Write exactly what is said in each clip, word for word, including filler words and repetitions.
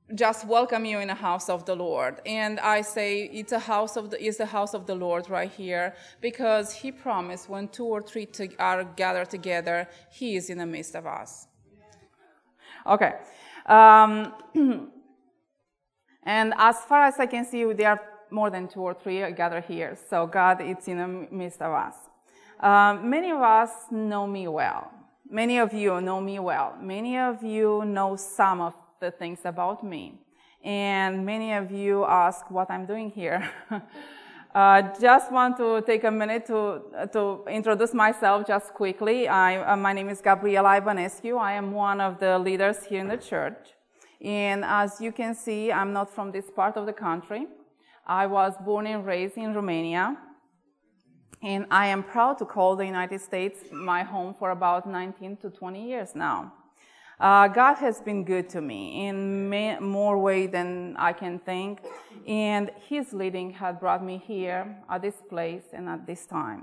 just welcome you in the house of the Lord. And I say it's a house of the, it's the house of the Lord right here, because he promised when two or three to, are gathered together, he is in the midst of us. Okay. Um, and as far as I can see, there are more than two or three gathered here. So God is in the midst of us. Um, many of us know me well. Many of you know me well. Many of you know some of the things about me. And many of you ask what I'm doing here. uh, just want to take a minute to, to introduce myself just quickly. I, uh, my name is Gabriela Ivanescu. I am one of the leaders here in the church. And as you can see, I'm not from this part of the country. I was born and raised in Romania. And I am proud to call the United States my home for about nineteen to twenty years now. Uh, God has been good to me in may, more ways than I can think, and his leading had brought me here at this place and at this time.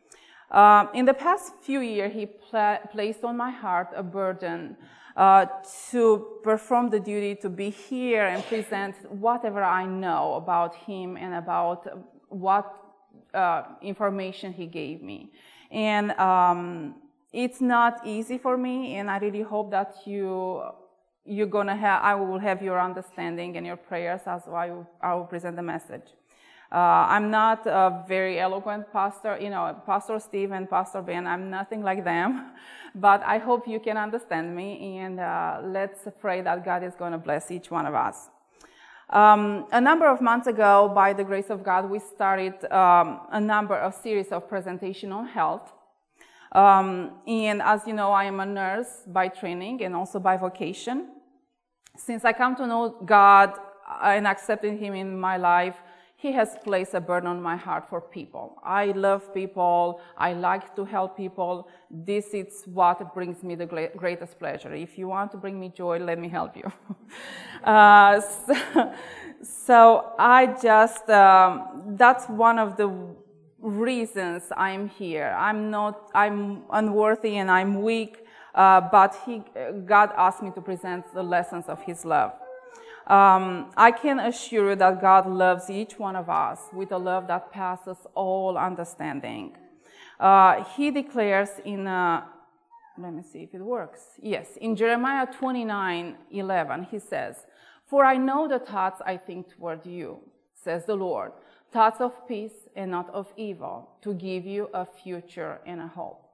Uh, in the past few years, he pla- placed on my heart a burden uh, to perform the duty to be here and present whatever I know about him and about what uh, information he gave me. And um, it's not easy for me, and I really hope that you, you're gonna have, I will have your understanding and your prayers as I will, I will present the message. Uh, I'm not a very eloquent pastor, you know, Pastor Steve and Pastor Ben, I'm nothing like them, but I hope you can understand me, and uh, let's pray that God is gonna bless each one of us. Um, a number of months ago, by the grace of God, we started um, a number of series of presentation on health. Um, and as you know, I am a nurse by training and also by vocation. Since I come to know God and accepted him in my life, he has placed a burden on my heart for people. I love people. I like to help people. This is what brings me the greatest pleasure. If you want to bring me joy, let me help you. uh, so, so I just, um, that's one of the reasons I'm here. I'm not, I'm unworthy and I'm weak, uh, but he, God asked me to present the lessons of his love. Um, I can assure you that God loves each one of us with a love that passes all understanding. Uh, he declares in, uh, let me see if it works. Yes, in Jeremiah twenty-nine eleven, he says, "For I know the thoughts I think toward you, says the Lord, thoughts of peace and not of evil, to give you a future and a hope."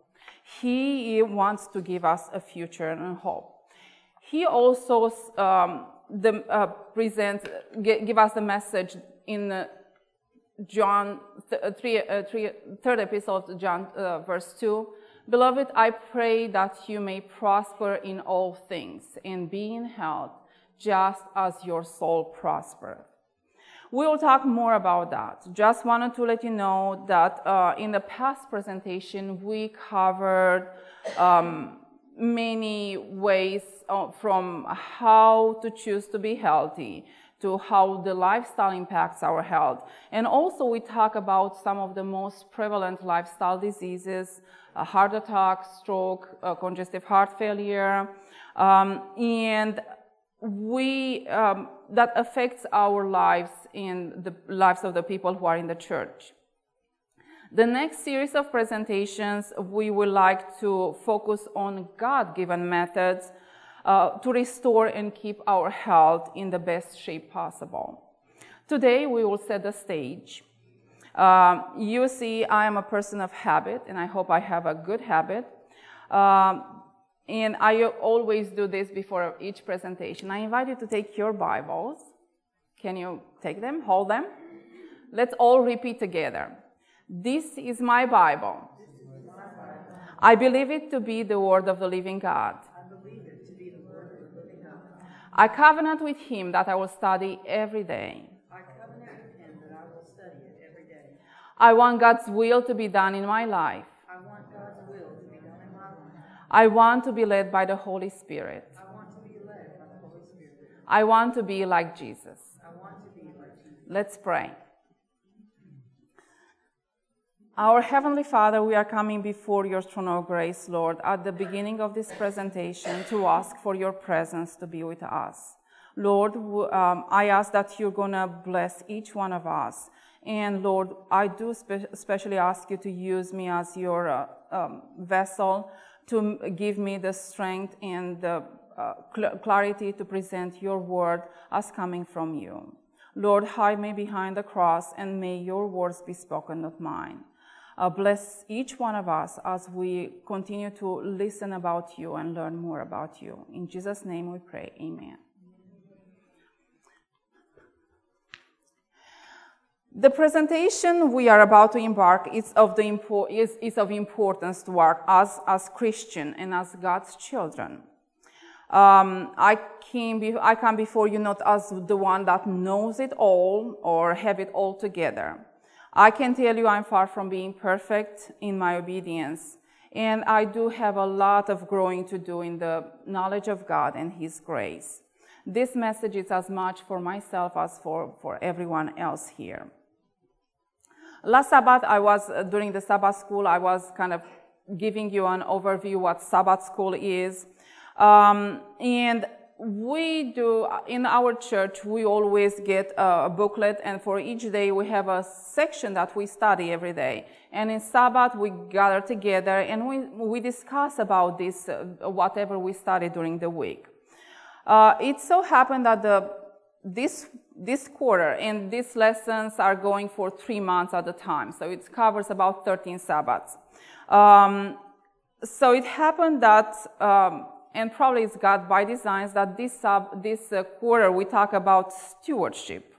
He wants to give us a future and a hope. He also um, the, uh, present, g- give us the message in uh, John th- three, uh, three, third episode, John uh, verse two. "Beloved, I pray that you may prosper in all things and be in health, just as your soul prospereth." We will talk more about that. Just wanted to let you know that uh, in the past presentation, we covered um, many ways uh, from how to choose to be healthy to how the lifestyle impacts our health. And also we talk about some of the most prevalent lifestyle diseases, uh, heart attack, stroke, uh, congestive heart failure, um, and we um, that affects our lives and the lives of the people who are in the church. The next series of presentations, we would like to focus on God-given methods uh, to restore and keep our health in the best shape possible. Today, we will set the stage. Um, you see, I am a person of habit, and I hope I have a good habit. Um, and I always do this before each presentation. I invite you to take your Bibles. Can you take them? Hold them. Let's all repeat together. This is my Bible. I believe it to be the word of the living God. I believe it to be the word of the living God. I covenant with him that I will study every day. I covenant with him that I will study it every day. I want God's will to be done in my life. I want God's will to be done in my life. I want to be led by the Holy Spirit. I want to be led by the Holy Spirit. I want to be like Jesus. I want to be like Jesus. Let's pray. Our Heavenly Father, we are coming before your throne of grace, Lord, at the beginning of this presentation to ask for your presence to be with us. Lord, um, I ask that you're going to bless each one of us. And Lord, I do spe- especially ask you to use me as your uh, um, vessel to give me the strength and the uh, cl- clarity to present your word as coming from you. Lord, hide me behind the cross and may your words be spoken, not mine. Uh, bless each one of us as we continue to listen about you and learn more about you. In Jesus' name we pray, amen. The presentation we are about to embark is of, the impo- is, is of importance to us as, as Christians and as God's children. Um, I, came be- I come before you not as the one that knows it all or have it all together. I can tell you I'm far from being perfect in my obedience, and I do have a lot of growing to do in the knowledge of God and His grace. This message is as much for myself as for, for everyone else here. Last Sabbath, I was, uh, during the Sabbath school, I was kind of giving you an overview what Sabbath school is. Um, and we do, in our church, we always get a booklet, and for each day we have a section that we study every day. And in Sabbath, we gather together and we, we discuss about this, uh, whatever we study during the week. Uh, it so happened that the, this, this quarter and these lessons are going for three months at a time. So it covers about thirteen Sabbaths. Um, so it happened that, um, and probably it's God by design, that this, sub, this uh, quarter we talk about stewardship.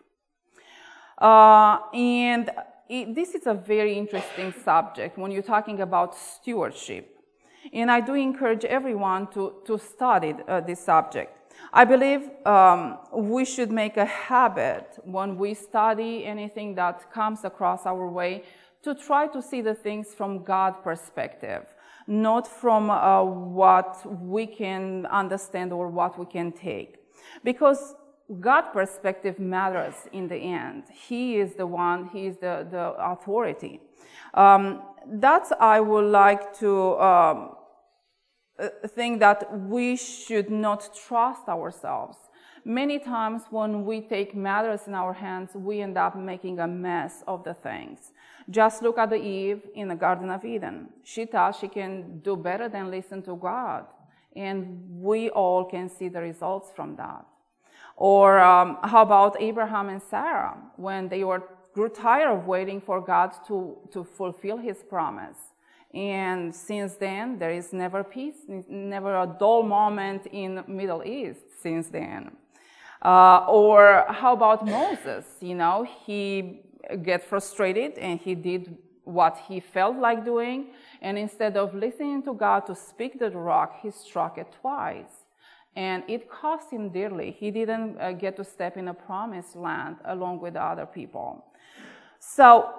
Uh, and it, this is a very interesting subject when you're talking about stewardship. And I do encourage everyone to, to study uh, this subject. I believe um, we should make a habit when we study anything that comes across our way to try to see the things from God's perspective, not from uh, what we can understand or what we can take. Because God's perspective matters in the end. He is the one, He is the, the authority. Um, that I would like to um, think that we should not trust ourselves. Many times when we take matters in our hands, we end up making a mess of the things. Just look at the Eve in the Garden of Eden. She thought she can do better than listen to God. And we all can see the results from that. Or um, how about Abraham and Sarah when they were grew tired of waiting for God to, to fulfill His promise. And since then, there is never peace, never a dull moment in the Middle East since then. Uh, or how about Moses? You know, he got frustrated and he did what he felt like doing. And instead of listening to God to speak to the rock, he struck it twice. And it cost him dearly. He didn't uh, get to step in a promised land along with the other people. So,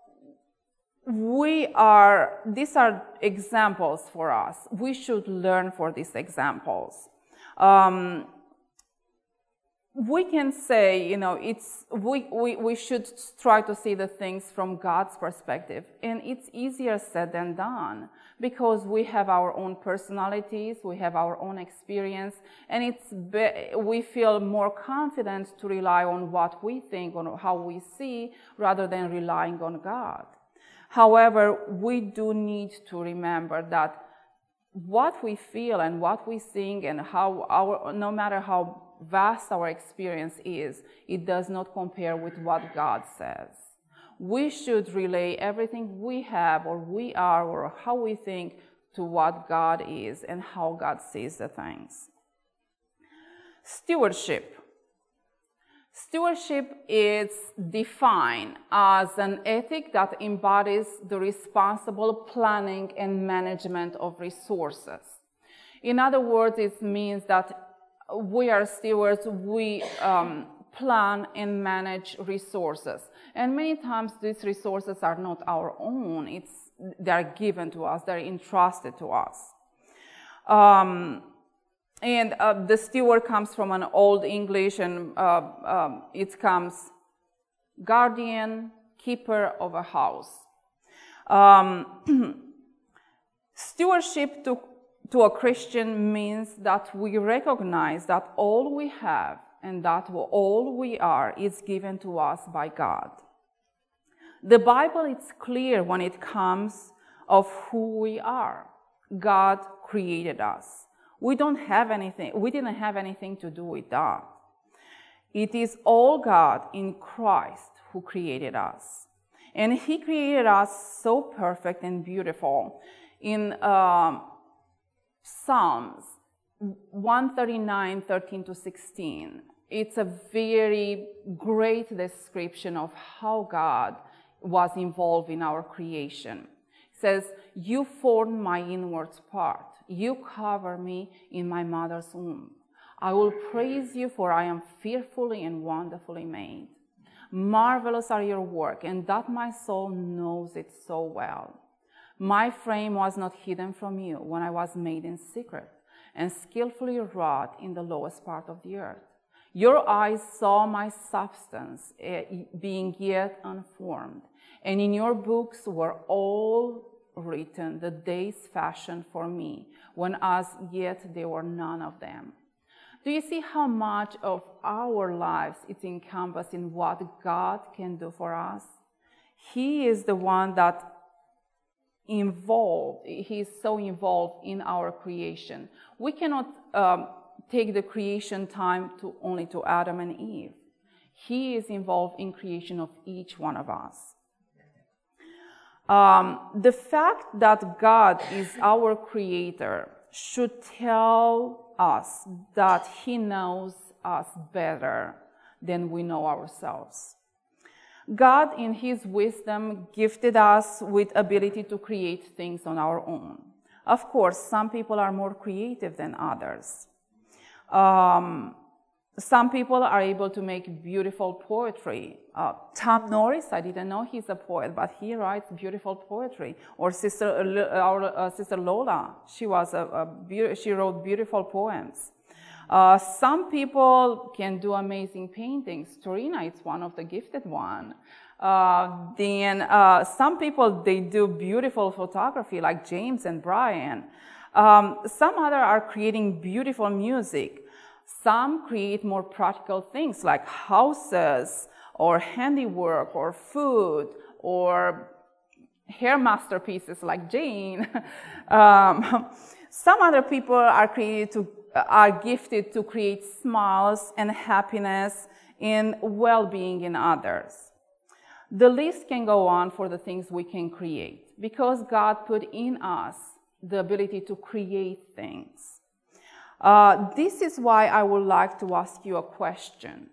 We are, these are examples for us. We should learn for these examples. Um, we can say, you know, it's, we, we, we should try to see the things from God's perspective. And it's easier said than done because we have our own personalities, we have our own experience, and it's be, we feel more confident to rely on what we think, on how we see, rather than relying on God. However, we do need to remember that what we feel and what we think and how our, no matter how vast our experience is, it does not compare with what God says. We should relay everything we have or we are or how we think to what God is and how God sees the things. Stewardship. Stewardship is defined as an ethic that embodies the responsible planning and management of resources. In other words, it means that we are stewards, we um, plan and manage resources. And many times these resources are not our own, it's, they're given to us, they're entrusted to us. Um, And uh, the steward comes from an old English, and uh, um, it comes guardian, keeper of a house. Um, stewardship to, to a Christian means that we recognize that all we have and that all we are is given to us by God. The Bible is clear when it comes of who we are. God created us. We don't have anything, we didn't have anything to do with that. It is all God in Christ who created us. And he created us so perfect and beautiful. In um, Psalms one thirty-nine, thirteen to sixteen, it's a very great description of how God was involved in our creation. It says, "You formed my inwards part. You cover me in my mother's womb. I will praise you, for I am fearfully and wonderfully made. Marvelous are your work, and that my soul knows it so well. My frame was not hidden from you when I was made in secret and skillfully wrought in the lowest part of the earth. Your eyes saw my substance being yet unformed, and in your books were all written the days fashioned for me, when as yet there were none of them." Do you see how much of our lives is encompassed in what God can do for us? He is the one that involved, he is so involved in our creation. We cannot um, take the creation time to only to Adam and Eve. He is involved in creation of each one of us. Um, the fact that God is our creator should tell us that he knows us better than we know ourselves. God, in his wisdom, gifted us with ability to create things on our own. Of course, some people are more creative than others. Um, some people are able to make beautiful poetry. Uh, Tom Norris, I didn't know he's a poet, but he writes beautiful poetry. Or sister, uh, our uh, sister Lola, she was a, a be- she wrote beautiful poems. Uh, some people can do amazing paintings. Torina is one of the gifted one. Uh, then uh, some people, they do beautiful photography, like James and Brian. Um, some other are creating beautiful music. Some create more practical things like houses or handiwork or food or hair masterpieces like Jane. um, some other people are created to are gifted to create smiles and happiness and well-being in others. The list can go on for the things we can create because God put in us the ability to create things. Uh, this is why I would like to ask you a question.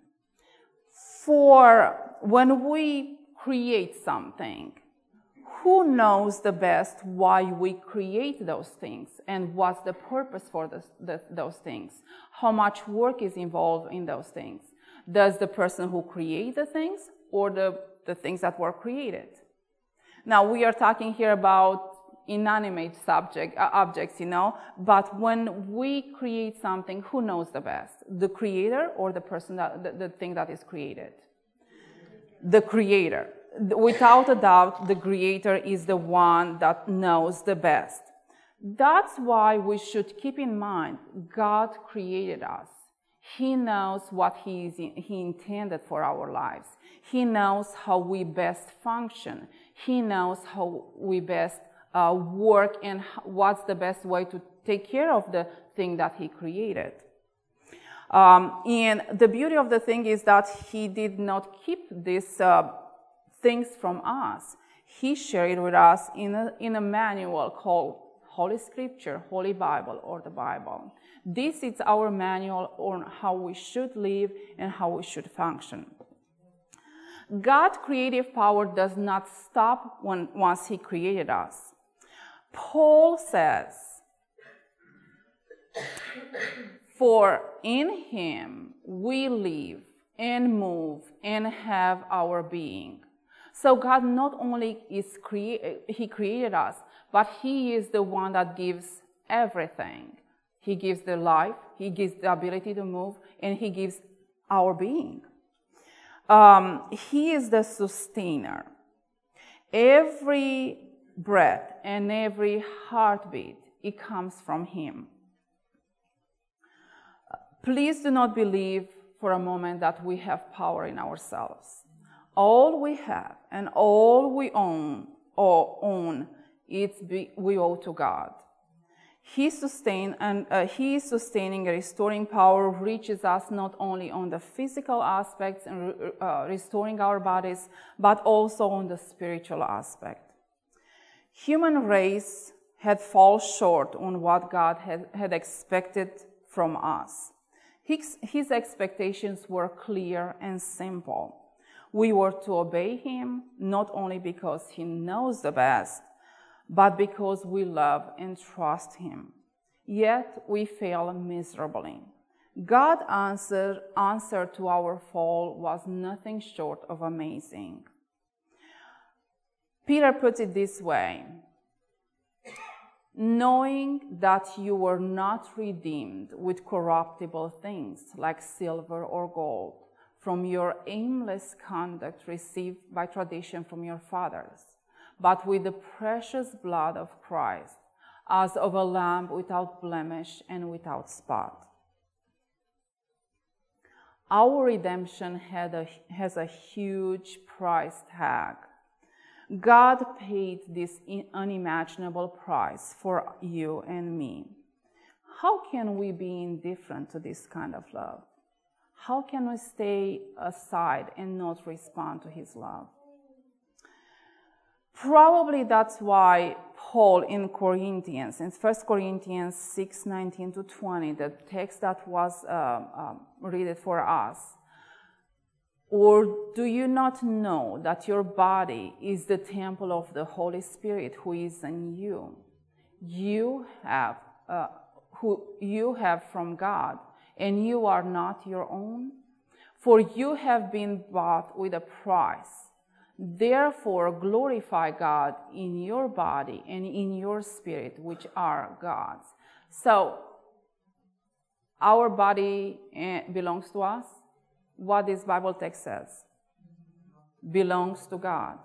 For when we create something, who knows the best why we create those things and what's the purpose for this, the, those things? How much work is involved in those things? Does the person who created the things or the, the things that were created? Now, we are talking here about inanimate subject, uh, objects, you know, but when we create something, who knows the best? The creator or the person, that, the, the thing that is created? The creator. Without a doubt, the creator is the one that knows the best. That's why we should keep in mind, God created us. He knows what he, is, he intended for our lives. He knows how we best function. He knows how we best uh, work and what's the best way to take care of the thing that he created. Um, and the beauty of the thing is that he did not keep this uh, things from us. He shared it with us in a, in a manual called Holy Scripture, Holy Bible, or the Bible. This is our manual on how we should live and how we should function. God's creative power does not stop when, once he created us. Paul says, "For in him we live and move and have our being." So God not only is crea- he created us, but he is the one that gives everything. He gives the life, he gives the ability to move, and he gives our being. Um, he is the sustainer. Every breath and every heartbeat, it comes from him. Please do not believe for a moment that we have power in ourselves. All we have and all we own, or own, it's be, we owe to God. He sustain and uh, He is sustaining and restoring power reaches us not only on the physical aspects and uh, restoring our bodies, but also on the spiritual aspect. Human race had fallen short on what God had, had expected from us. His, his expectations were clear and simple. We were to obey Him not only because He knows the best, but because we love and trust Him. Yet we fail miserably. God's answer, answer to our fall was nothing short of amazing. Peter puts it this way: knowing that you were not redeemed with corruptible things like silver or gold from your aimless conduct received by tradition from your fathers, but with the precious blood of Christ, as of a lamb without blemish and without spot. Our redemption had a, has a huge price tag. God paid this unimaginable price for you and me. How can we be indifferent to this kind of love? How can we stay aside and not respond to His love? Probably that's why Paul in Corinthians, in First Corinthians six, nineteen to twenty, the text that was uh, um, read for us, or do you not know that your body is the temple of the Holy Spirit who is in you? You have, uh, who you have from God, and you are not your own? For you have been bought with a price. Therefore, glorify God in your body and in your spirit, which are God's. So, our body belongs to us. What this Bible text says belongs to God.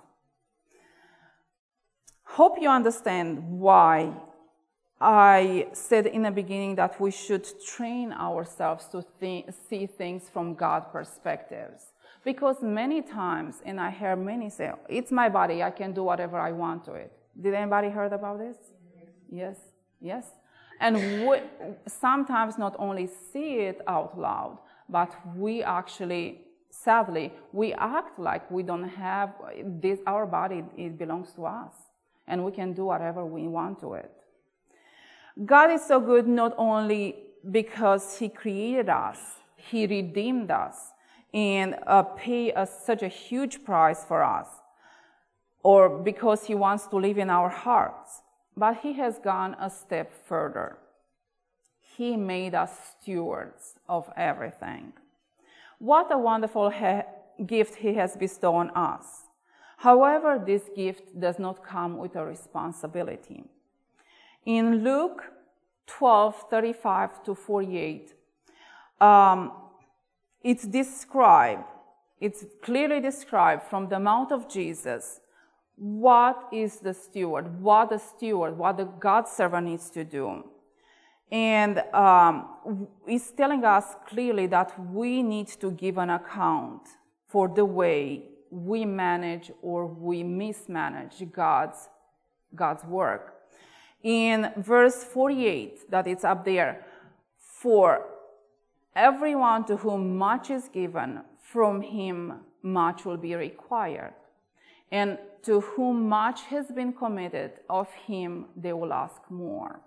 Hope you understand why I said in the beginning that we should train ourselves to th- see things from God's perspectives. Because many times, and I hear many say, it's my body, I can do whatever I want to it. Did anybody heard about this? Yes, yes. And we sometimes not only see it out loud, but we actually, sadly, we act like we don't have this, our body, it belongs to us. And we can do whatever we want to it. God is so good not only because He created us, He redeemed us, and uh, pay us such a huge price for us, or because He wants to live in our hearts, but He has gone a step further. He made us stewards of everything. What a wonderful ha- gift He has bestowed on us. However, this gift does not come with a responsibility. In Luke twelve, thirty-five to forty-eight, um, it's described, it's clearly described from the mouth of Jesus what is the steward, what the steward, what the God servant needs to do. And um, it's telling us clearly that we need to give an account for the way we manage or we mismanage God's, God's work. In verse forty-eight, that it's up there, for everyone to whom much is given, from him much will be required. And to whom much has been committed, of him they will ask more.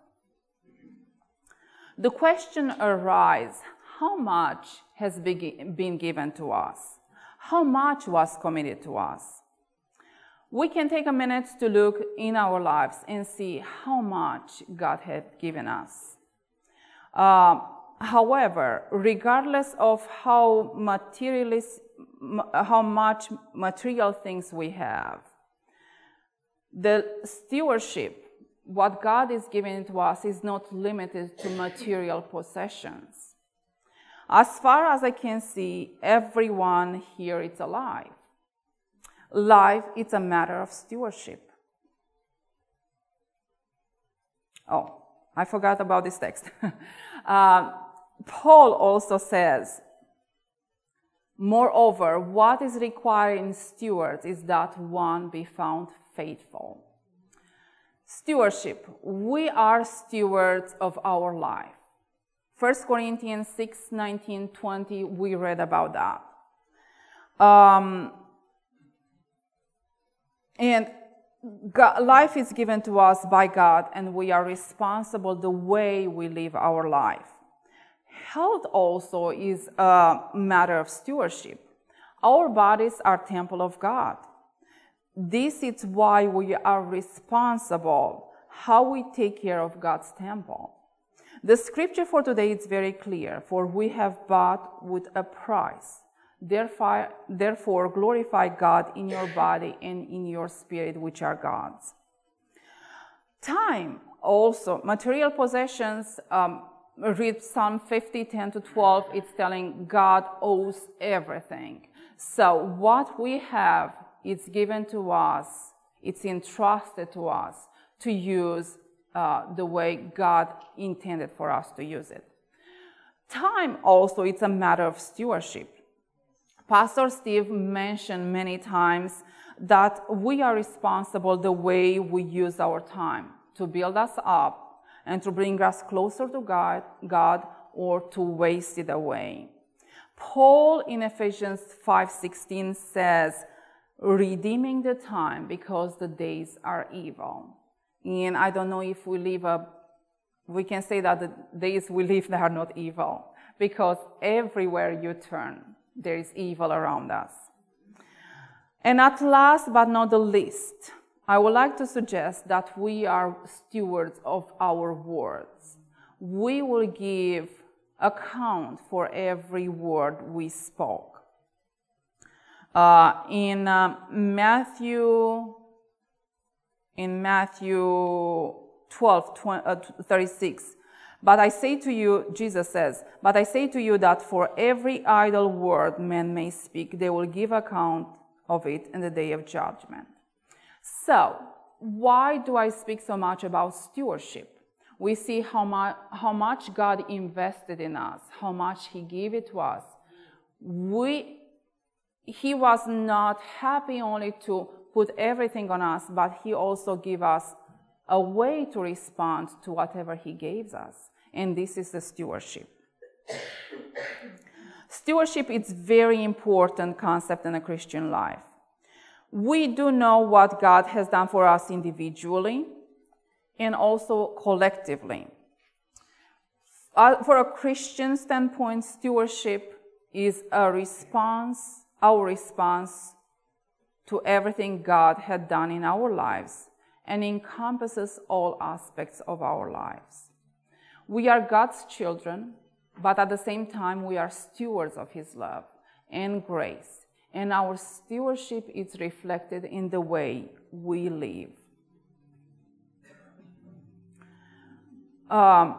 The question arises, how much has been given to us? How much was committed to us? We can take a minute to look in our lives and see how much God had given us. Uh, however, regardless of how materialist, how much material things we have, the stewardship, what God is giving to us, is not limited to material possessions. As far as I can see, everyone here is alive. Life is a matter of stewardship. Oh, I forgot about this text. uh, Paul also says Moreover, what is required in stewards is that one be found faithful. Stewardship. We are stewards of our life. First Corinthians six, nineteen, twenty, we read about that. Um, and God, life is given to us by God, and we are responsible the way we live our life. Health also is a matter of stewardship. Our bodies are temple of God. This is why we are responsible how we take care of God's temple. The scripture for today is very clear, for we have bought with a price. Therefore, therefore, glorify God in your body and in your spirit, which are God's. Time also, material possessions, um, read Psalm fifty, ten to twelve, it's telling God owes everything. So what we have is given to us, it's entrusted to us to use uh, the way God intended for us to use it. Time also, it's a matter of stewardship. Pastor Steve mentioned many times that we are responsible the way we use our time to build us up and to bring us closer to God, God or to waste it away. Paul in Ephesians five sixteen says, redeeming the time because the days are evil. And I don't know if we live a, we can say that the days we live they are not evil, because everywhere you turn, there is evil around us. And at last but not the least, I would like to suggest that we are stewards of our words. We will give account for every word we spoke. Uh, in uh, Matthew, in Matthew twelve, thirty-six, but I say to you, Jesus says, but I say to you that for every idle word men may speak, they will give account of it in the day of judgment. So, why do I speak so much about stewardship? We see how much, how much God invested in us, how much He gave it to us. We, He was not happy only to put everything on us, but He also gave us a way to respond to whatever He gave us. And this is the stewardship. Stewardship is a very important concept in a Christian life. We do know what God has done for us individually and also collectively. Uh, for a Christian standpoint, stewardship is a response, our response to everything God had done in our lives, and encompasses all aspects of our lives. We are God's children, but at the same time, we are stewards of His love and grace. And our stewardship is reflected in the way we live. Um,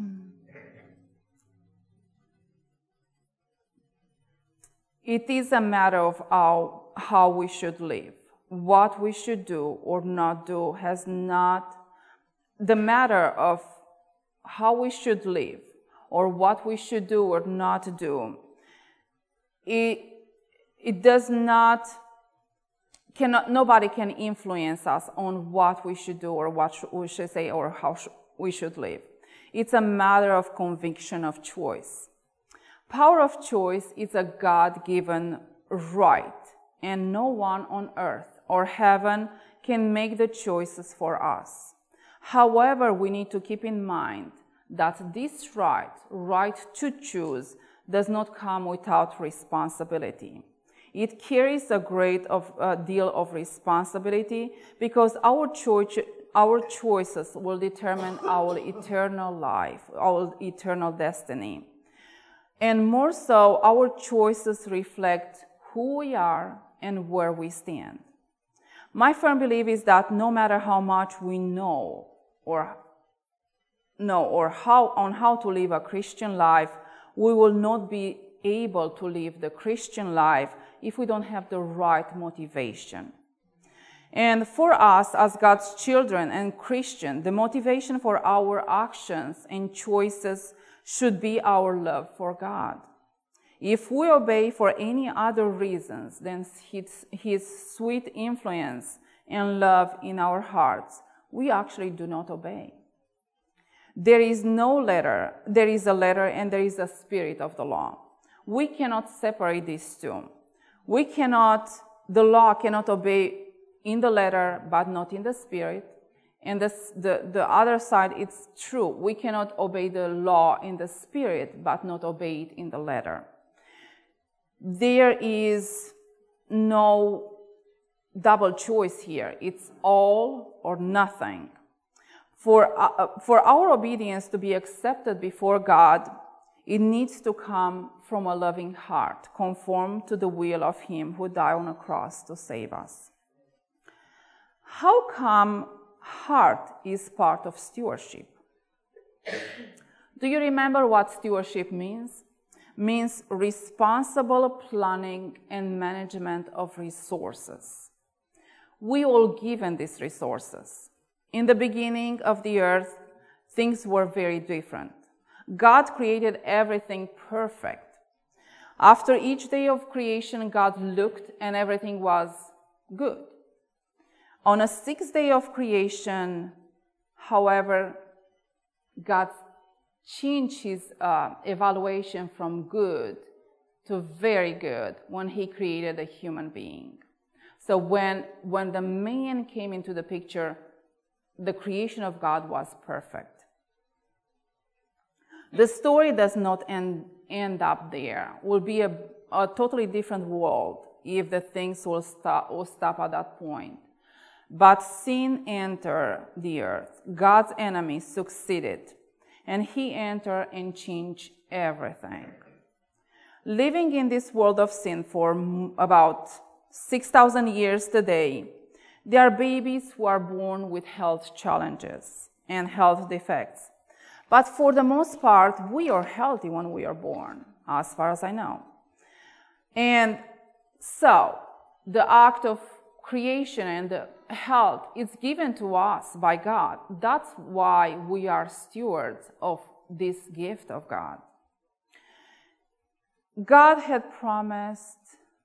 it is a matter of how, how we should live. What we should do or not do has not, the matter of how we should live or what we should do or not do, it, it does not, cannot, nobody can influence us on what we should do or what we should say or how sh- we should live. It's a matter of conviction of choice. Power of choice is a God-given right, and no one on earth or heaven can make the choices for us. However, we need to keep in mind that this right, right to choose, does not come without responsibility. It carries a great of, uh, deal of responsibility because our, choice, our choices will determine our eternal life, our eternal destiny. And more so, our choices reflect who we are and where we stand. My firm belief is that no matter how much we know or know or how on how to live a Christian life, we will not be able to live the Christian life if we don't have the right motivation. And for us as God's children and Christian, the motivation for our actions and choices should be our love for God. If we obey for any other reasons than his, his sweet influence and love in our hearts, we actually do not obey. There is no letter, there is a letter and there is a spirit of the law. We cannot separate these two. We cannot, the law cannot obey in the letter but not in the spirit. And the, the, the other side, it's true. We cannot obey the law in the spirit but not obey it in the letter. There is no double choice here. It's all or nothing. For, uh, for our obedience to be accepted before God, it needs to come from a loving heart, conform to the will of Him who died on a cross to save us. How come heart is part of stewardship? Do you remember what stewardship means? Means responsible planning and management of resources. We all given these resources. In the beginning of the earth, things were very different. God created everything perfect. After each day of creation, God looked and everything was good. On a sixth day of creation, however, God changed his uh, evaluation from good to very good when he created a human being. So when, when the man came into the picture, the creation of God was perfect. The story does not end, end up there. It will be a, a totally different world if the things will stop, will stop at that point. But sin entered the earth. God's enemy succeeded, and he entered and changed everything. Living in this world of sin for about six thousand years today, there are babies who are born with health challenges and health defects. But for the most part, we are healthy when we are born, as far as I know. And so, the act of creation and the health is given to us by God. That's why we are stewards of this gift of God. God had promised.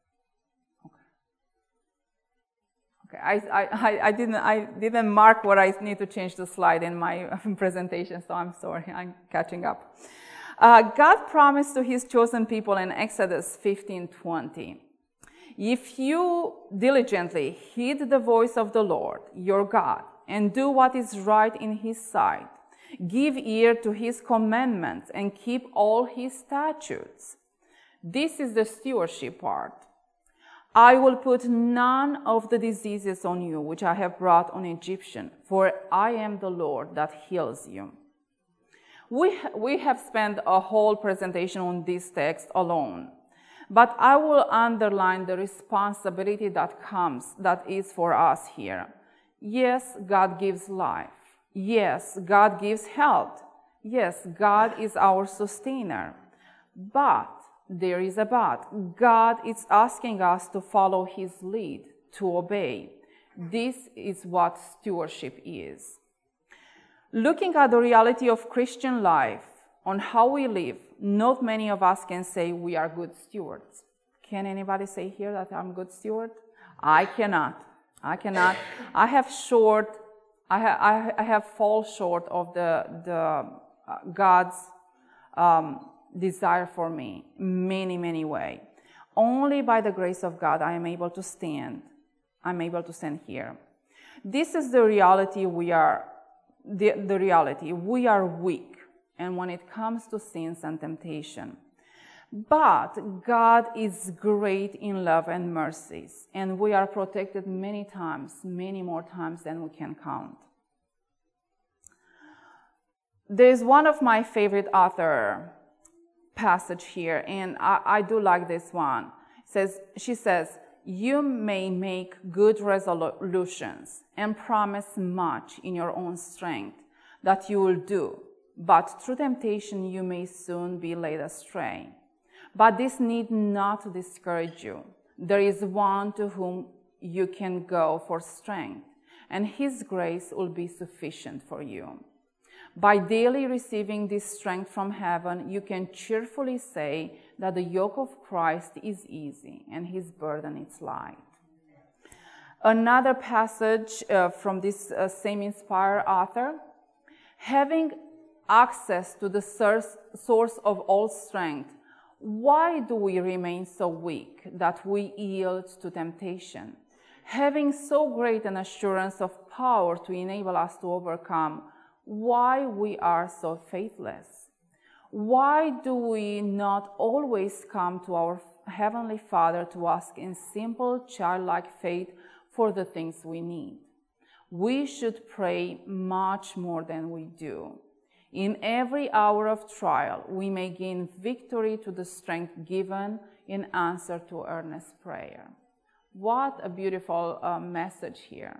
Okay, I, I, I didn't I didn't mark what I need to change the slide in my presentation, so I'm sorry. I'm catching up. Uh, God promised to His chosen people in Exodus fifteen twenty. If you diligently heed the voice of the Lord, your God, and do what is right in His sight, give ear to His commandments, and keep all His statutes. This is the stewardship part. I will put none of the diseases on you which I have brought on Egyptian, for I am the Lord that heals you. We, ha- we have spent a whole presentation on this text alone. But I will underline the responsibility that comes, that is for us here. Yes, God gives life. Yes, God gives health. Yes, God is our sustainer. But there is a but. God is asking us to follow His lead, to obey. This is what stewardship is. Looking at the reality of Christian life, on how we live, not many of us can say we are good stewards. Can anybody say here that I'm a good steward? I cannot. I cannot. I have short, I, ha, I have fall short of the, the uh, God's um, desire for me many, many ways. Only by the grace of God I am able to stand. I'm able to stand here. This is the reality we are, the, the reality. We are weak. And when it comes to sins and temptation. But God is great in love and mercies, and we are protected many times, many more times than we can count. There's one of my favorite author passage here, and I, I do like this one. It says, she says, you may make good resolutions and promise much in your own strength that you will do. But through temptation you may soon be led astray. But this need not discourage you. There is one to whom you can go for strength, and His grace will be sufficient for you. By daily receiving this strength from heaven, you can cheerfully say that the yoke of Christ is easy and his burden is light. Another passage uh, from this uh, same inspired author, having access to the source, source of all strength, why do we remain so weak that we yield to temptation? Having so great an assurance of power to enable us to overcome, why we are so faithless? Why do we not always come to our Heavenly Father to ask in simple childlike faith for the things we need? We should pray much more than we do. In every hour of trial, we may gain victory to the strength given in answer to earnest prayer. What a beautiful uh, message here.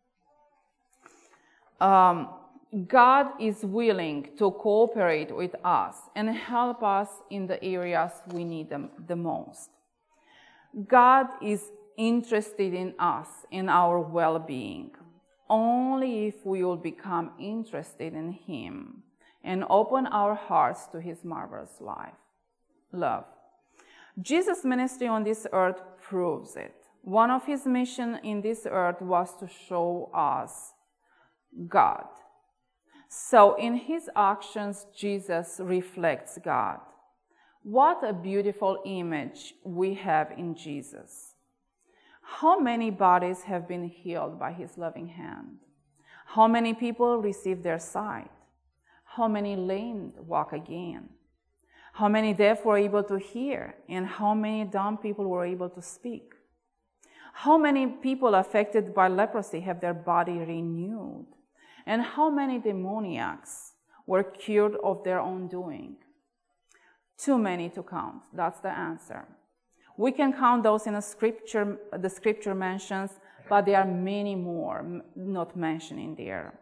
Um, God is willing to cooperate with us and help us in the areas we need them the most. God is interested in us, in our well-being, only if we will become interested in Him and open our hearts to His marvelous life, love. Jesus' ministry on this earth proves it. One of His missions in this earth was to show us God. So in His actions, Jesus reflects God. What a beautiful image we have in Jesus. How many bodies have been healed by His loving hand? How many people receive their sight? How many lame walk again? How many deaf were able to hear? And how many dumb people were able to speak? How many people affected by leprosy have their body renewed? And how many demoniacs were cured of their own doing? Too many to count. That's the answer. We can count those in a scripture, the scripture mentions, but there are many more not mentioned in there.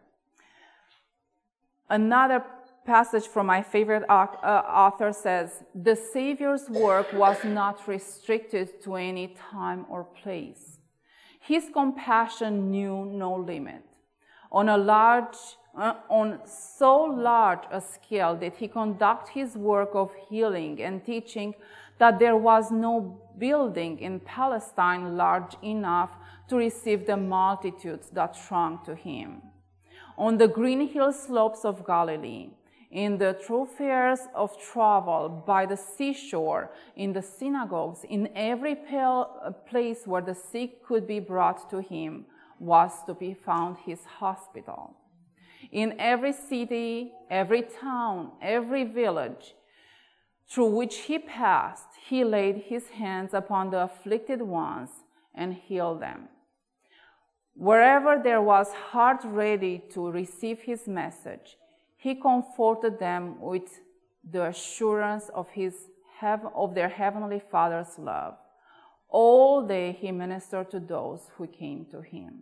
Another passage from my favorite author says, the Savior's work was not restricted to any time or place. His compassion knew no limit. On a large, uh, on so large a scale did he conduct his work of healing and teaching that there was no building in Palestine large enough to receive the multitudes that thronged to him. On the green hill slopes of Galilee, in the thoroughfares of travel, by the seashore, in the synagogues, in every place where the sick could be brought to him, was to be found his hospital. In every city, every town, every village through which he passed, he laid his hands upon the afflicted ones and healed them. Wherever there was heart ready to receive his message, he comforted them with the assurance of, his, of their heavenly Father's love. All day he ministered to those who came to him.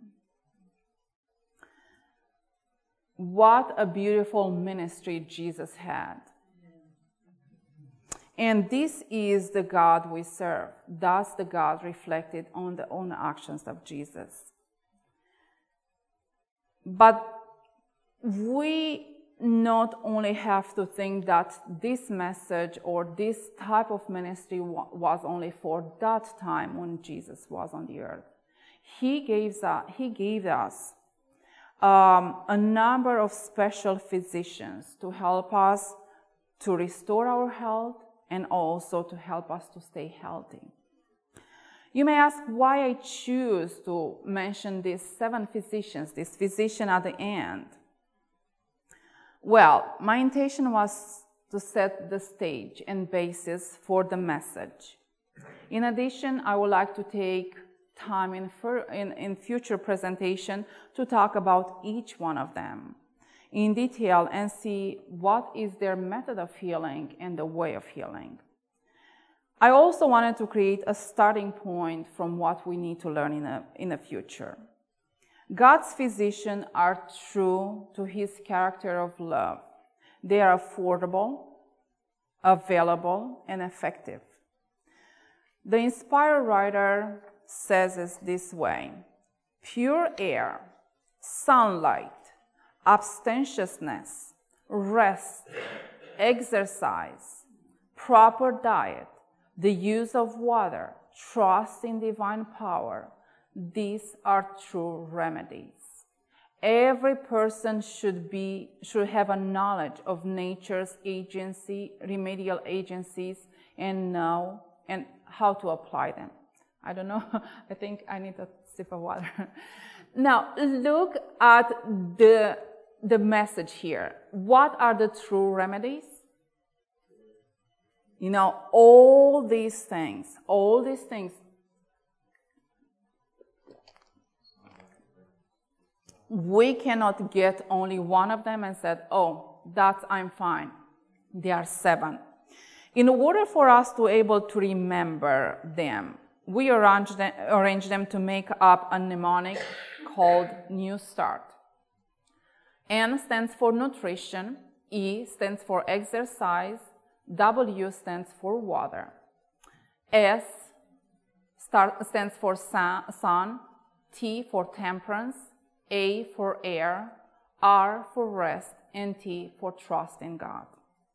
What a beautiful ministry Jesus had. And this is the God we serve. That's the God reflected on the own actions of Jesus. But we not only have to think that this message or this type of ministry was only for that time when Jesus was on the earth. He gave us, he gave us um, a number of special physicians to help us to restore our health and also to help us to stay healthy. You may ask why I choose to mention these seven physicians, this physician at the end. Well, my intention was to set the stage and basis for the message. In addition, I would like to take time in, in, in future presentation to talk about each one of them in detail and see what is their method of healing and the way of healing. I also wanted to create a starting point from what we need to learn in the, in the future. God's physicians are true to his character of love. They are affordable, available, and effective. The inspired writer says it this way: pure air, sunlight, abstemiousness, rest, exercise, proper diet, the use of water, trust in divine power. These are true remedies. Every person should be should have a knowledge of nature's agency, remedial agencies, and know and how to apply them. I don't know. I think I need a sip of water. Now look at the the message here. What are the true remedies? You know, all these things, all these things. We cannot get only one of them and said, oh, that's, I'm fine. There are seven. In order for us to be able to remember them, we arrange them, arrange them to make up a mnemonic called New Start. N stands for nutrition, E stands for exercise, W stands for water, S start, stands for sun, T for temperance, A for air, R for rest, and T for trust in God.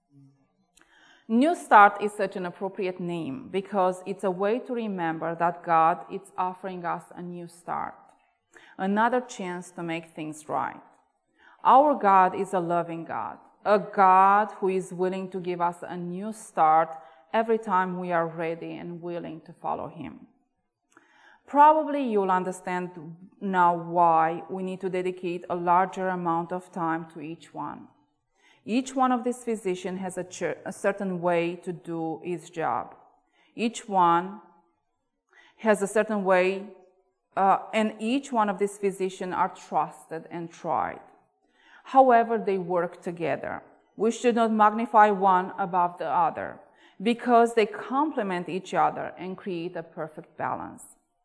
New Start is such an appropriate name because it's a way to remember that God is offering us a new start, another chance to make things right. Our God is a loving God, a God who is willing to give us a new start every time we are ready and willing to follow Him. Probably you'll understand now why we need to dedicate a larger amount of time to each one. Each one of these physicians has a, ch- a certain way to do his job. Each one has a certain way, uh, and each one of these physicians are trusted and tried. However, they work together. We should not magnify one above the other because they complement each other and create a perfect balance.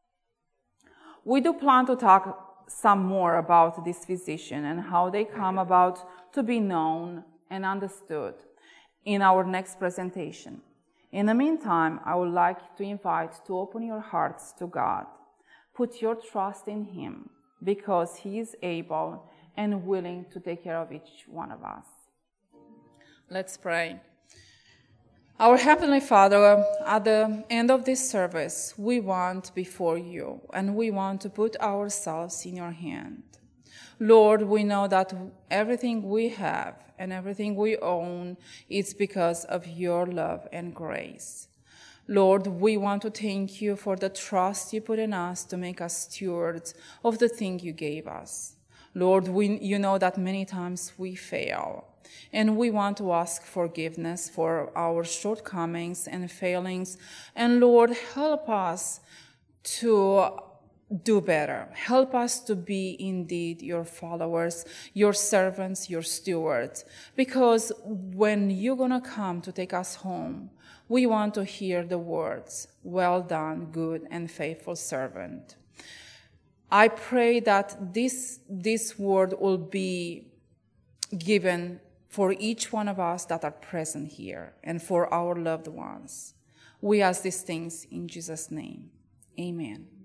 We do plan to talk some more about this physician and how they come about to be known and understood in our next presentation. In the meantime, I would like to invite to open your hearts to God. Put your trust in Him because He is able and willing to take care of each one of us. Let's pray. Our Heavenly Father, at the end of this service, we want before you, and we want to put ourselves in your hand. Lord, we know that everything we have and everything we own is because of your love and grace. Lord, we want to thank you for the trust you put in us to make us stewards of the thing you gave us. Lord, we, you know that many times we fail, and we want to ask forgiveness for our shortcomings and failings. And Lord, help us to do better. Help us to be indeed your followers, your servants, your stewards. Because when you're going to come to take us home, we want to hear the words, well done, good and faithful servant. I pray that this, this word will be given for each one of us that are present here and for our loved ones. We ask these things in Jesus' name. Amen.